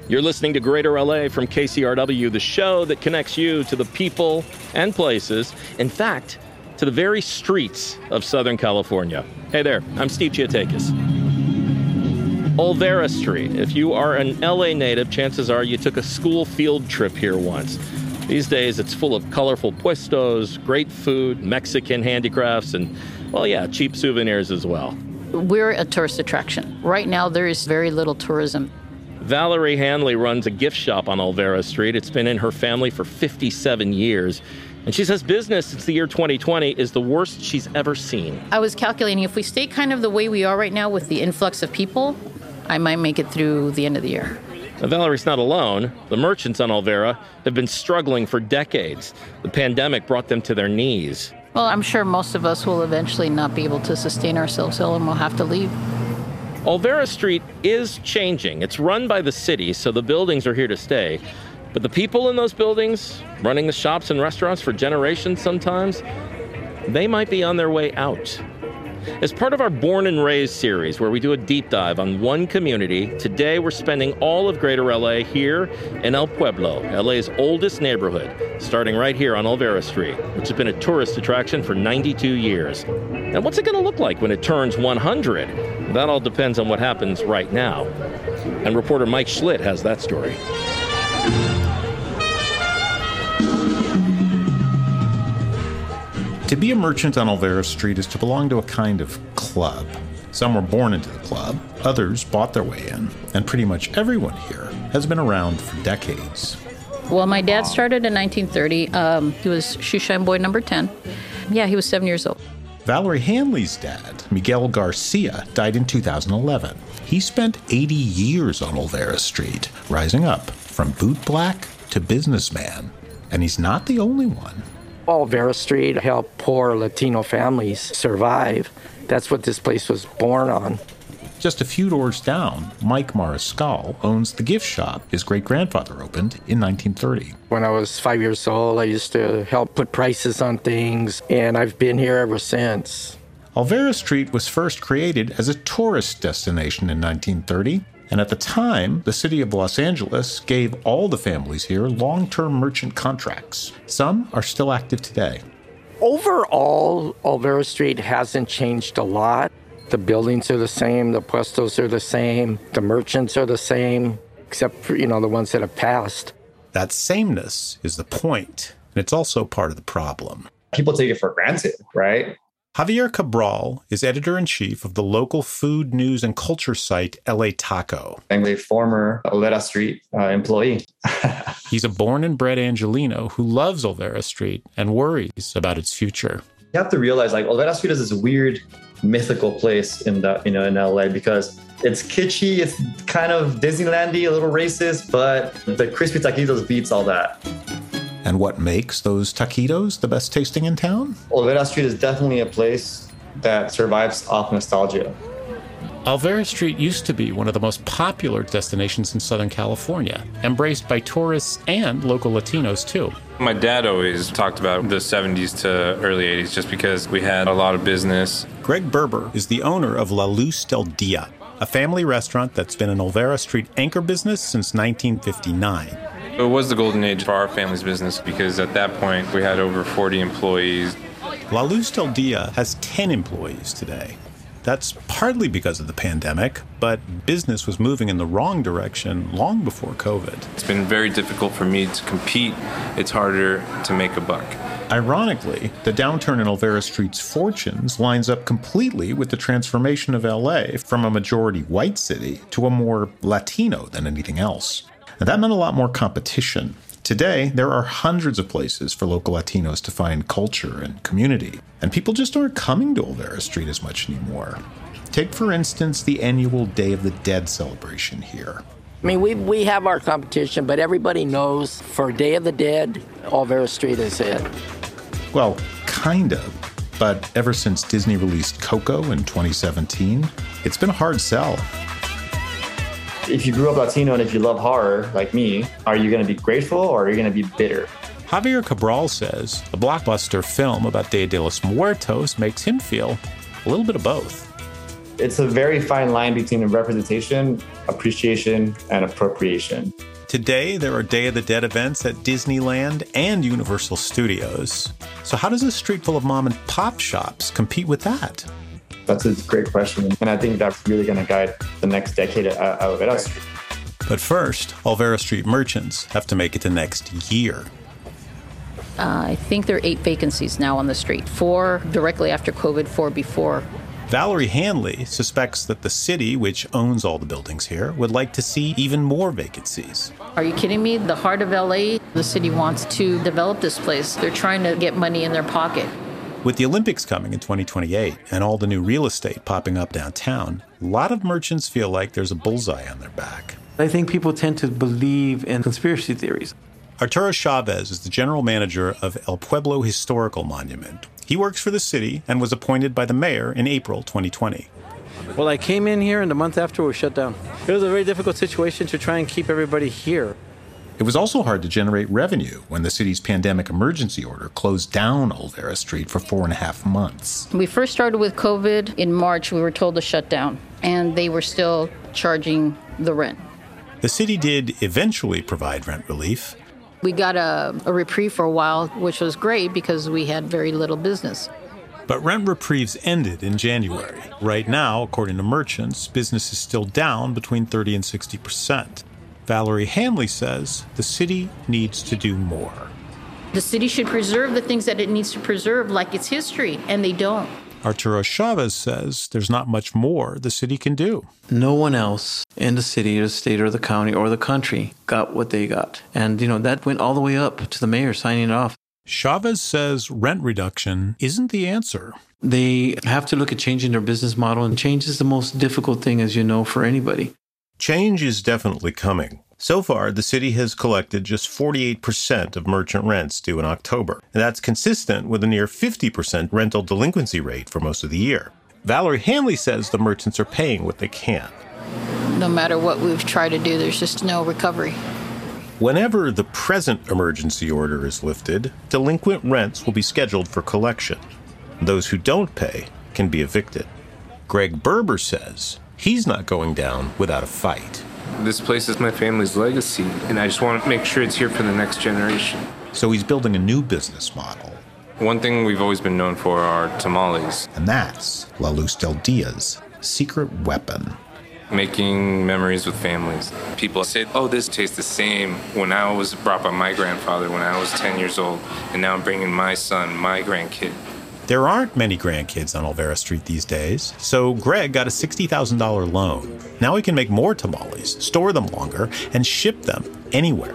You're listening to Greater LA from KCRW, the show that connects you to the people and places, in fact, to the very streets of Southern California. Hey there, I'm Steve Giatakis. Olvera Street. If you are an LA native, chances are you took a school field trip here once. These days, it's full of colorful puestos, great food, Mexican handicrafts, and, well, yeah, cheap souvenirs as well. We're a tourist attraction. Right now, there is very little tourism. Valerie Hanley runs a gift shop on Olvera Street. It's been in her family for 57 years. And she says business since the year 2020 is the worst she's ever seen. I was calculating if we stay kind of the way we are right now with the influx of people, I might make it through the end of the year. Now, Valerie's not alone. The merchants on Olvera have been struggling for decades. The pandemic brought them to their knees. Well, I'm sure most of us will eventually not be able to sustain ourselves, and we'll have to leave. Olvera Street is changing. It's run by the city, so the buildings are here to stay. But the people in those buildings, running the shops and restaurants for generations sometimes, they might be on their way out. As part of our Born and Raised series, where we do a deep dive on one community, today we're spending all of Greater LA here in El Pueblo, LA's oldest neighborhood, starting right here on Olvera Street, which has been a tourist attraction for 92 years. And what's it going to look like when it turns 100? That all depends on what happens right now. And reporter Mike Schlitt has that story. To be a merchant on Olvera Street is to belong to a kind of club. Some were born into the club, others bought their way in, and pretty much everyone here has been around for decades. Well, my dad started in 1930. He was shoeshine boy number 10. Yeah, he was 7 years old. Valerie Hanley's dad, Miguel Garcia, died in 2011. He spent 80 years on Olvera Street, rising up from bootblack to businessman. And he's not the only one. Olvera Street helped poor Latino families survive. That's what this place was born on. Just a few doors down, Mike Mariscal owns the gift shop his great-grandfather opened in 1930. When I was 5 years old, I used to help put prices on things, and I've been here ever since. Olvera Street was first created as a tourist destination in 1930. And at the time, the city of Los Angeles gave all the families here long-term merchant contracts. Some are still active today. Overall, Olvera Street hasn't changed a lot. The buildings are the same, the puestos are the same, the merchants are the same, except for, the ones that have passed. That sameness is the point, and it's also part of the problem. People take it for granted, right? Javier Cabral is editor-in-chief of the local food, news, and culture site LA Taco. I'm a former Olvera Street employee. He's a born and bred Angelino who loves Olvera Street and worries about its future. You have to realize, Olvera Street is this weird, mythical place in LA because it's kitschy, it's kind of Disneyland-y, a little racist, but the crispy taquitos beats all that. And what makes those taquitos the best tasting in town? Olvera Street is definitely a place that survives off nostalgia. Olvera Street used to be one of the most popular destinations in Southern California, embraced by tourists and local Latinos, too. My dad always talked about the 70s to early 80s just because we had a lot of business. Greg Berber is the owner of La Luz del Dia, a family restaurant that's been an Olvera Street anchor business since 1959. It was the golden age for our family's business because at that point we had over 40 employees. La Luz del Dia has 10 employees today. That's partly because of the pandemic, but business was moving in the wrong direction long before COVID. It's been very difficult for me to compete. It's harder to make a buck. Ironically, the downturn in Olvera Street's fortunes lines up completely with the transformation of LA from a majority white city to a more Latino than anything else. And that meant a lot more competition. Today, there are hundreds of places for local Latinos to find culture and community, and people just aren't coming to Olvera Street as much anymore. Take, for instance, the annual Day of the Dead celebration here. I mean, we have our competition, but everybody knows for Day of the Dead, Olvera Street is it. Well, kind of. But ever since Disney released Coco in 2017, it's been a hard sell. If you grew up Latino and if you love horror, like me, are you going to be grateful or are you going to be bitter? Javier Cabral says a blockbuster film about Dia de los Muertos makes him feel a little bit of both. It's a very fine line between representation, appreciation, and appropriation. Today, there are Day of the Dead events at Disneyland and Universal Studios. So how does a street full of mom and pop shops compete with that? That's a great question. And I think that's really going to guide the next decade at Olvera Street. But first, Olvera Street merchants have to make it to next year. I think there are 8 vacancies now on the street. 4 directly after COVID, 4 before. Valerie Hanley suspects that the city, which owns all the buildings here, would like to see even more vacancies. Are you kidding me? The heart of LA, the city wants to develop this place. They're trying to get money in their pocket. With the Olympics coming in 2028 and all the new real estate popping up downtown, a lot of merchants feel like there's a bullseye on their back. I think people tend to believe in conspiracy theories. Arturo Chavez is the general manager of El Pueblo Historical Monument. He works for the city and was appointed by the mayor in April 2020. Well, I came in here and the month after we were shut down. It was a very difficult situation to try and keep everybody here. It was also hard to generate revenue when the city's pandemic emergency order closed down Olvera Street for 4.5 months. We first started with COVID. In March, we were told to shut down, and they were still charging the rent. The city did eventually provide rent relief. We got a reprieve for a while, which was great because we had very little business. But rent reprieves ended in January. Right now, according to merchants, business is still down between 30 and 60%. Valerie Hanley says the city needs to do more. The city should preserve the things that it needs to preserve, like its history, and they don't. Arturo Chavez says there's not much more the city can do. No one else in the city or the state or the county or the country got what they got. And, that went all the way up to the mayor signing it off. Chavez says rent reduction isn't the answer. They have to look at changing their business model, and change is the most difficult thing, as you know, for anybody. Change is definitely coming. So far, the city has collected just 48% of merchant rents due in October, and that's consistent with a near 50% rental delinquency rate for most of the year. Valerie Hanley says the merchants are paying what they can. No matter what we've tried to do, there's just no recovery. Whenever the present emergency order is lifted, delinquent rents will be scheduled for collection. Those who don't pay can be evicted. Greg Berber says he's not going down without a fight. This place is my family's legacy, and I just want to make sure it's here for the next generation. So he's building a new business model. One thing we've always been known for are tamales. And that's La Luz del Dia's secret weapon. Making memories with families. People say, oh, this tastes the same when I was brought by my grandfather when I was 10 years old, and now I'm bringing my son, my grandkid. There aren't many grandkids on Olvera Street these days, so Greg got a $60,000 loan. Now he can make more tamales, store them longer, and ship them anywhere.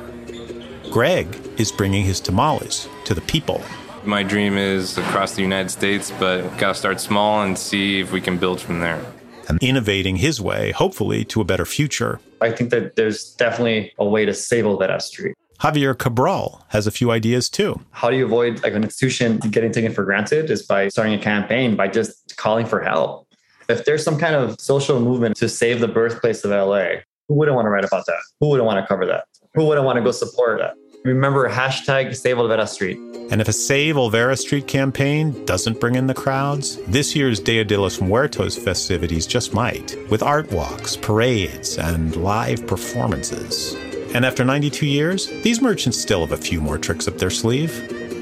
Greg is bringing his tamales to the people. My dream is across the United States, but gotta start small and see if we can build from there. And innovating his way, hopefully, to a better future. I think that there's definitely a way to save Olvera Street. Javier Cabral has a few ideas too. How do you avoid an institution getting taken for granted is by starting a campaign, by just calling for help. If there's some kind of social movement to save the birthplace of LA, who wouldn't want to write about that? Who wouldn't want to cover that? Who wouldn't want to go support that? Remember, hashtag Save Olvera Street. And if a Save Olvera Street campaign doesn't bring in the crowds, this year's Dia de los Muertos festivities just might, with art walks, parades, and live performances. And after 92 years, these merchants still have a few more tricks up their sleeve.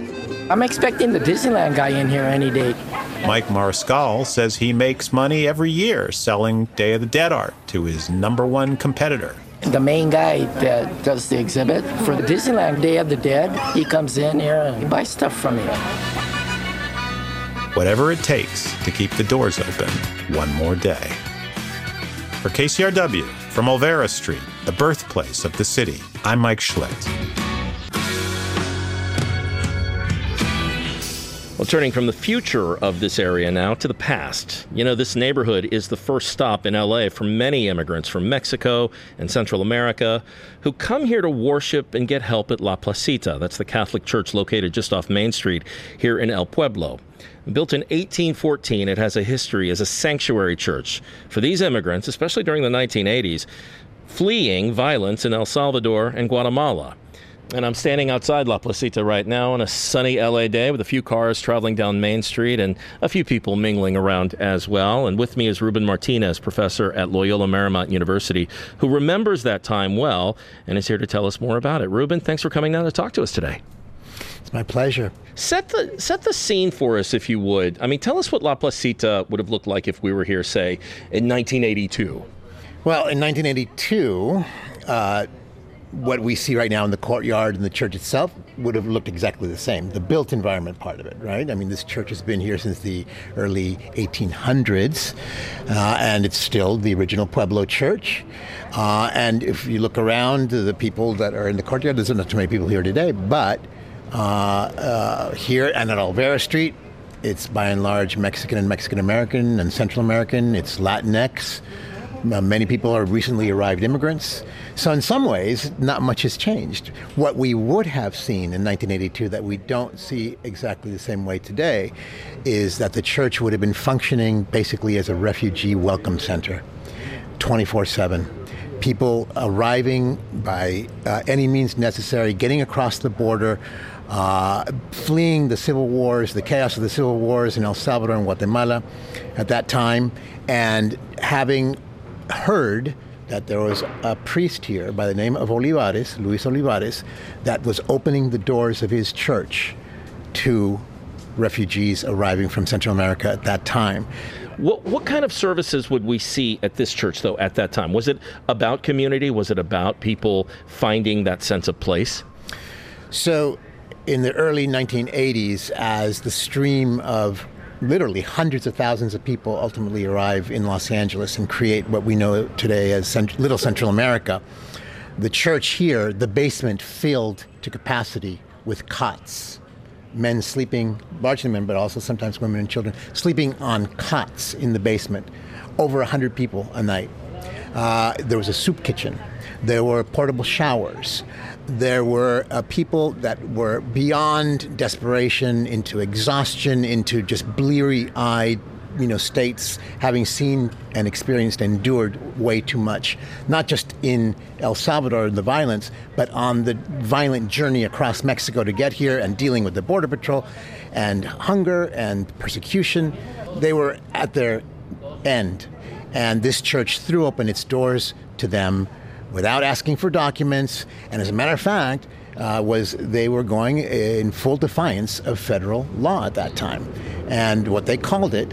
I'm expecting the Disneyland guy in here any day. Mike Mariscal says he makes money every year selling Day of the Dead art to his #1 competitor. The main guy that does the exhibit for the Disneyland Day of the Dead, he comes in here and he buys stuff from me. Whatever it takes to keep the doors open one more day. For KCRW, from Olvera Street, the birthplace of the city, I'm Mike Schlitt. Well, turning from the future of this area now to the past. This neighborhood is the first stop in LA for many immigrants from Mexico and Central America who come here to worship and get help at La Placita. That's the Catholic church located just off Main Street here in El Pueblo. Built in 1814, it has a history as a sanctuary church for these immigrants, especially during the 1980s, fleeing violence in El Salvador and Guatemala. And I'm standing outside La Placita right now on a sunny LA day with a few cars traveling down Main Street and a few people mingling around as well. And with me is Ruben Martinez, professor at Loyola Marymount University, who remembers that time well and is here to tell us more about it. Ruben, thanks for coming down to talk to us today. It's my pleasure. Set the scene for us, if you would. I mean, tell us what La Placita would have looked like if we were here, say, in 1982. Well, in 1982, what we see right now in the courtyard and the church itself would have looked exactly the same. The built environment part of it, right? I mean, this church has been here since the early 1800s, and it's still the original Pueblo church. And if you look around, the people that are in the courtyard, there's not too many people here today, but here and at Olvera Street, it's by and large Mexican and Mexican-American and Central American. It's Latinx. Many people are recently arrived immigrants. So in some ways, not much has changed. What we would have seen in 1982 that we don't see exactly the same way today is that the church would have been functioning basically as a refugee welcome center, 24/7. People arriving by any means necessary, getting across the border, fleeing the civil wars, the chaos of the civil wars in El Salvador and Guatemala at that time, and having heard that there was a priest here by the name of Olivares, Luis Olivares, that was opening the doors of his church to refugees arriving from Central America at that time. What kind of services would we see at this church, though, at that time? Was it about community? Was it about people finding that sense of place? So in the early 1980s, as the stream of literally hundreds of thousands of people ultimately arrive in Los Angeles and create what we know today as Little Central America, the church here, the basement filled to capacity with cots. Men sleeping, largely men, but also sometimes women and children, sleeping on cots in the basement. Over 100 people a night. There was a soup kitchen. There were portable showers. There were people that were beyond desperation, into exhaustion, into just bleary-eyed, states, having seen and experienced and endured way too much. Not just in El Salvador, the violence, but on the violent journey across Mexico to get here and dealing with the Border Patrol and hunger and persecution. They were at their end. And this church threw open its doors to them without asking for documents, and as a matter of fact, they were going in full defiance of federal law at that time. And what they called it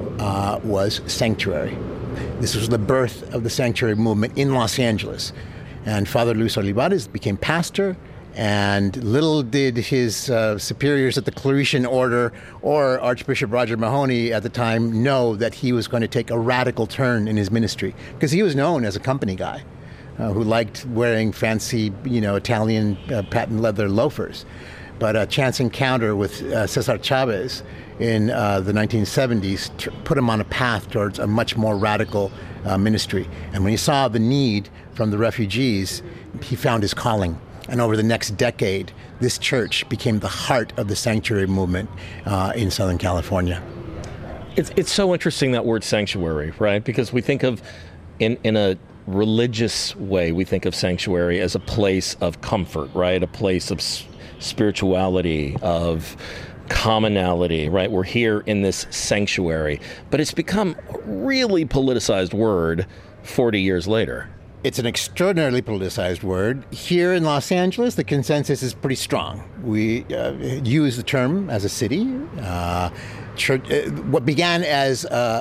was sanctuary. This was the birth of the sanctuary movement in Los Angeles. And Father Luis Olivares became pastor, and little did his superiors at the Claretian Order or Archbishop Roger Mahony at the time know that he was going to take a radical turn in his ministry, because he was known as a company guy. Who liked wearing fancy, Italian patent leather loafers. But a chance encounter with Cesar Chavez in the 1970s put him on a path towards a much more radical ministry. And when he saw the need from the refugees, he found his calling. And over the next decade, this church became the heart of the sanctuary movement in Southern California. It's so interesting, that word sanctuary, right? Because we think of, in a religious way, we think of sanctuary as a place of comfort, right? A place of spirituality, of commonality, right? We're here in this sanctuary. But it's become a really politicized word 40 years later. It's an extraordinarily politicized word. Here in Los Angeles, the consensus is pretty strong. We use the term as a city. Church, what began as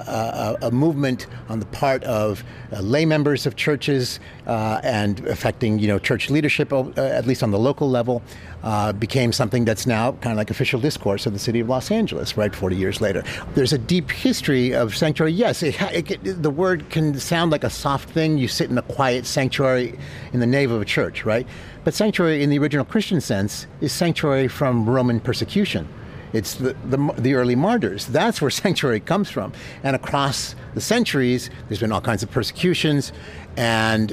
a movement on the part of lay members of churches and affecting, church leadership, at least on the local level, became something that's now kind of like official discourse of the city of Los Angeles, right, 40 years later. There's a deep history of sanctuary. Yes, the word can sound like a soft thing. You sit in a quiet sanctuary in the nave of a church, right? But sanctuary in the original Christian sense is sanctuary from Roman persecution. It's the early martyrs. That's where sanctuary comes from. And across the centuries, there's been all kinds of persecutions, and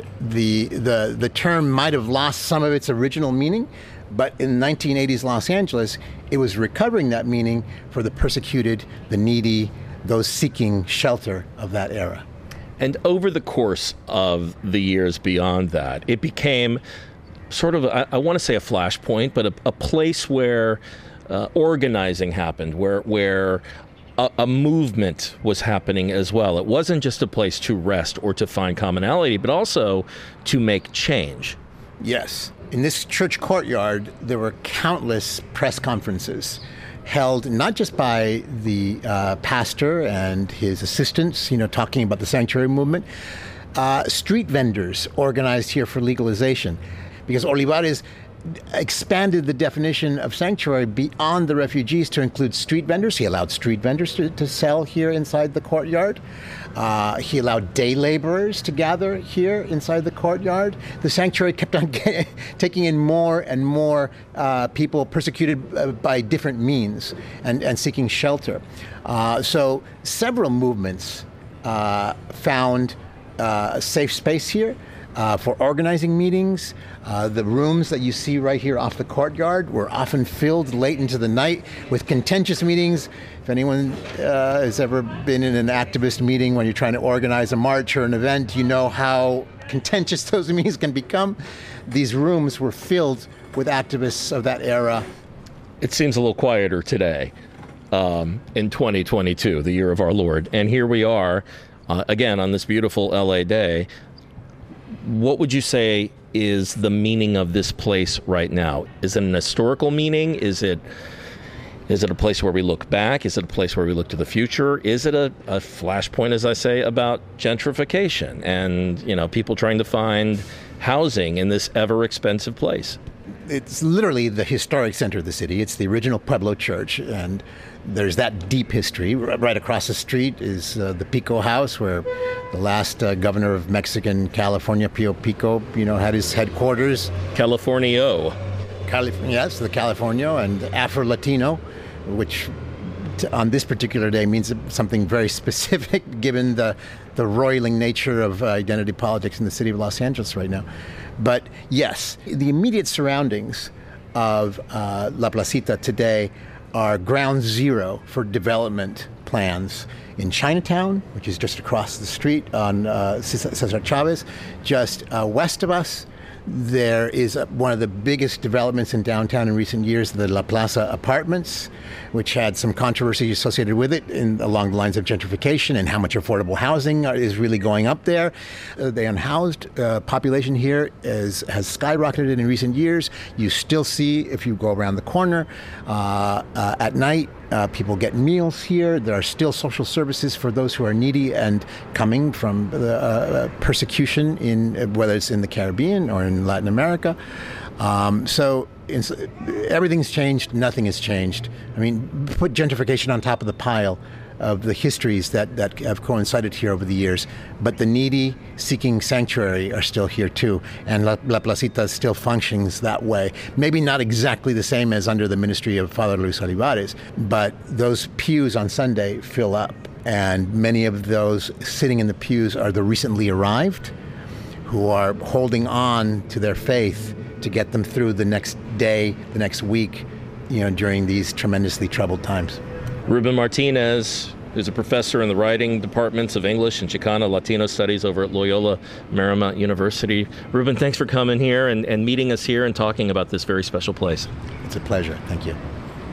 the term might have lost some of its original meaning, but in 1980s Los Angeles, it was recovering that meaning for the persecuted, the needy, those seeking shelter of that era. And over the course of the years beyond that, it became sort of, I want to say a flashpoint, but a place where organizing happened, where a movement was happening as well. It wasn't just a place to rest or to find commonality, but also to make change. Yes. In this church courtyard, there were countless press conferences held not just by the pastor and his assistants, talking about the sanctuary movement, street vendors organized here for legalization, because Olivares expanded the definition of sanctuary beyond the refugees to include street vendors. He allowed street vendors to sell here inside the courtyard. He allowed day laborers to gather here inside the courtyard. The sanctuary kept on taking in more and more people persecuted by different means and seeking shelter. So several movements found a safe space here for organizing meetings. The rooms that you see right here off the courtyard were often filled late into the night with contentious meetings. If anyone has ever been in an activist meeting when you're trying to organize a march or an event, you know how contentious those meetings can become. These rooms were filled with activists of that era. It seems a little quieter today in 2022, the year of our Lord. And here we are, again, on this beautiful LA day. What would you say is the meaning of this place right now? Is it an historical meaning? Is it a place where we look back? Is it a place where we look to the future? Is it a flashpoint, as I say, about gentrification and, people trying to find housing in this ever expensive place? It's literally the historic center of the city. It's the original Pueblo church, and there's that deep history. Right across the street is the Pico House, where the last governor of Mexican California, Pio Pico, had his headquarters. Californio. Yes, the Californio, and Afro-Latino, which on this particular day means something very specific given the roiling nature of identity politics in the city of Los Angeles right now. But yes, the immediate surroundings of La Placita today are ground zero for development plans in Chinatown, which is just across the street on Cesar Chavez. Just west of us, there is one of the biggest developments in downtown in recent years, the La Plaza Apartments, which had some controversy associated with it along the lines of gentrification and how much affordable housing is really going up there. The unhoused population here has skyrocketed in recent years. You still see, if you go around the corner at night, people get meals here. There are still social services for those who are needy and coming from persecution, whether it's in the Caribbean or in Latin America. So everything's changed. Nothing has changed. I mean, put gentrification on top of the pile of the histories that have coincided here over the years. But the needy seeking sanctuary are still here too. And La Placita still functions that way. Maybe not exactly the same as under the ministry of Father Luis Olivares, but those pews on Sunday fill up. And many of those sitting in the pews are the recently arrived who are holding on to their faith to get them through the next day, the next week, during these tremendously troubled times. Ruben Martinez is a professor in the writing departments of English and Chicano Latino Studies over at Loyola Marymount University. Ruben, thanks for coming here and meeting us here and talking about this very special place. It's a pleasure. Thank you.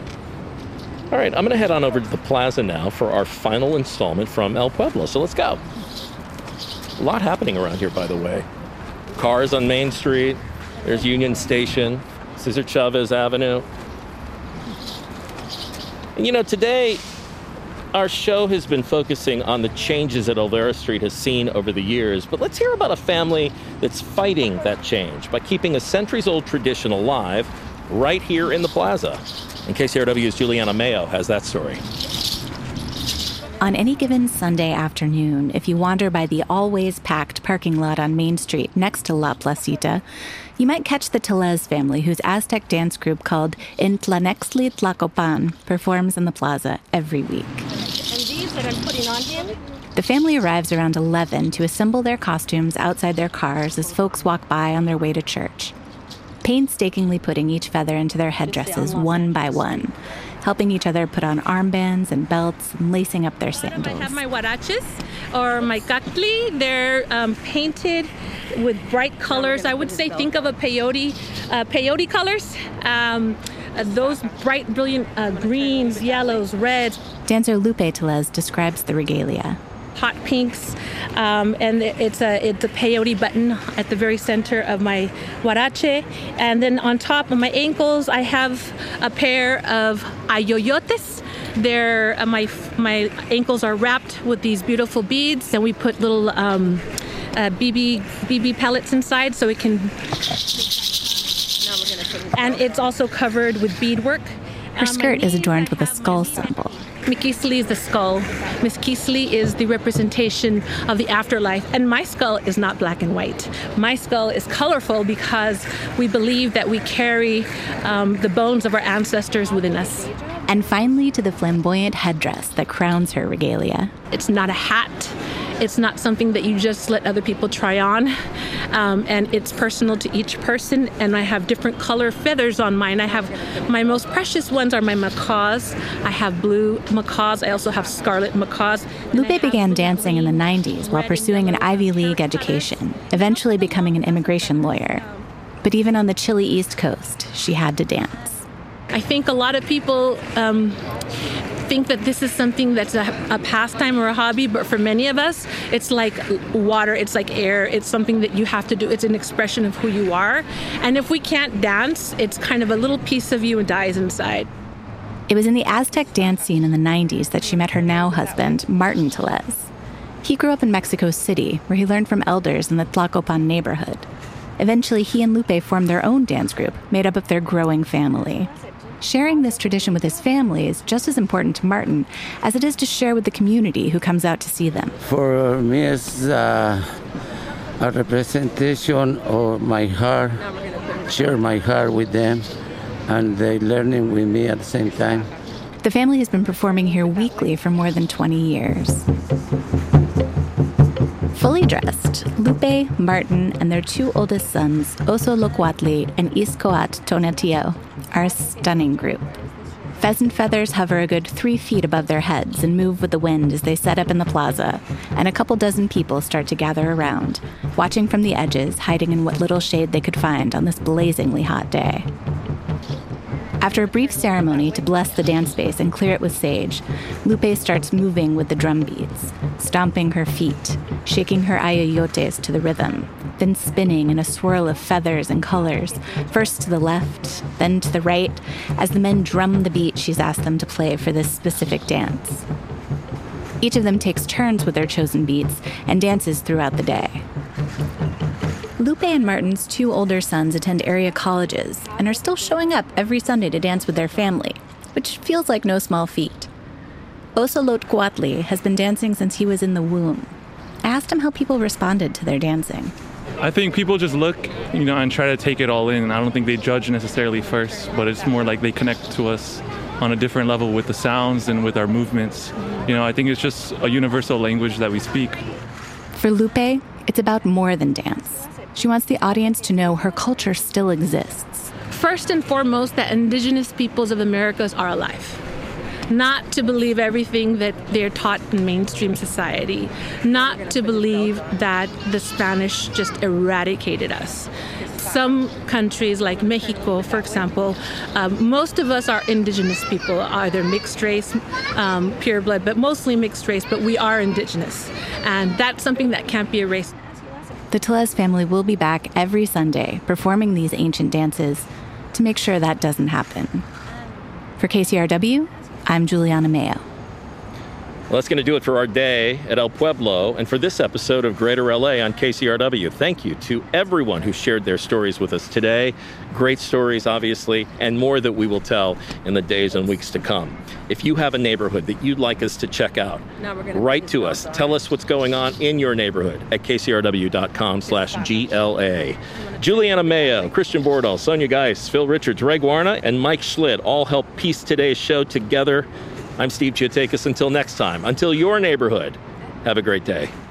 All right, I'm going to head on over to the plaza now for our final installment from El Pueblo. So let's go. A lot happening around here, by the way. Cars on Main Street. There's Union Station, Cesar Chavez Avenue. And today our show has been focusing on the changes that Olvera Street has seen over the years, but let's hear about a family that's fighting that change by keeping a centuries-old tradition alive right here in the plaza. And KCRW's Juliana Mayo has that story. On any given Sunday afternoon, if you wander by the always packed parking lot on Main Street next to La Placita, you might catch the Tellez family, whose Aztec dance group called Intlanextli Tlacopan performs in the plaza every week. And these that I'm putting on him? The family arrives around 11 to assemble their costumes outside their cars as folks walk by on their way to church, painstakingly putting each feather into their headdresses one by one. helping each other put on armbands and belts and lacing up their sandals. I have my huaraches or my cactli. They're painted with bright colors. I would say think of a peyote colors. Those bright, brilliant greens, yellows, reds. Dancer Lupe Tellez describes the regalia. Hot pinks, and it's a peyote button at the very center of my huarache. And then on top of my ankles, I have a pair of ayoyotes. They're my ankles are wrapped with these beautiful beads, and we put little BB pellets inside so it can. And it's also covered with beadwork. Her skirt is adorned with a skull symbol. Mikisli is the skull. Mikisli is the representation of the afterlife. And my skull is not black and white. My skull is colorful because we believe that we carry the bones of our ancestors within us. And finally to the flamboyant headdress that crowns her regalia. It's not a hat. It's not something that you just let other people try on. And it's personal to each person. And I have different color feathers on mine. I have my most precious ones are my macaws. I have blue macaws. I also have scarlet macaws. Lupe began dancing in the 90s while pursuing an Ivy League education, eventually becoming an immigration lawyer. But even on the chilly East Coast, she had to dance. I think a lot of people think that this is something that's a pastime or a hobby, but for many of us, it's like water, it's like air, it's something that you have to do, it's an expression of who you are. And if we can't dance, it's kind of a little piece of you dies inside. It was in the Aztec dance scene in the 90s that she met her now husband, Martin Tellez. He grew up in Mexico City, where he learned from elders in the Tlacopan neighborhood. Eventually, he and Lupe formed their own dance group, made up of their growing family. Sharing this tradition with his family is just as important to Martin as it is to share with the community who comes out to see them. For me, it's a representation of my heart, share my heart with them, and they learning with me at the same time. The family has been performing here weekly for more than 20 years. Fully dressed, Lupe, Martin, and their two oldest sons, Osolotl and Iscoat Tonatiuh, are a stunning group. Pheasant feathers hover a good 3 feet above their heads and move with the wind as they set up in the plaza, and a couple dozen people start to gather around, watching from the edges, hiding in what little shade they could find on this blazingly hot day. After a brief ceremony to bless the dance space and clear it with sage, Lupe starts moving with the drum beats, stomping her feet, shaking her ayoyotes to the rhythm, then spinning in a swirl of feathers and colors, first to the left, then to the right, as the men drum the beat she's asked them to play for this specific dance. Each of them takes turns with their chosen beats and dances throughout the day. Lupe and Martin's two older sons attend area colleges and are still showing up every Sunday to dance with their family, which feels like no small feat. Osolotl has been dancing since he was in the womb. I asked him how people responded to their dancing. I think people just look, and try to take it all in. I don't think they judge necessarily first, but it's more like they connect to us on a different level with the sounds and with our movements. I think it's just a universal language that we speak. For Lupe, it's about more than dance. She wants the audience to know her culture still exists. First and foremost, that indigenous peoples of Americas are alive. Not to believe everything that they're taught in mainstream society. Not to believe that the Spanish just eradicated us. Some countries like Mexico, for example, most of us are indigenous people, either mixed race, pure blood, but mostly mixed race, but we are indigenous. And that's something that can't be erased. The Tellez family will be back every Sunday performing these ancient dances to make sure that doesn't happen. For KCRW, I'm Juliana Mayo. Well, that's going to do it for our day at El Pueblo and for this episode of Greater LA on KCRW. Thank you to everyone who shared their stories with us today. Great stories, obviously, and more that we will tell in the days and weeks to come. If you have a neighborhood that you'd like us to check out, write to us. Tell us what's going on in your neighborhood at kcrw.com/GLA. Juliana Mayo, Christian Bordahl, Sonia Geis, Phil Richards, Ray Guarna, and Mike Schlitt all helped piece today's show together. I'm Steve Chiotakis. Until next time, until your neighborhood, have a great day.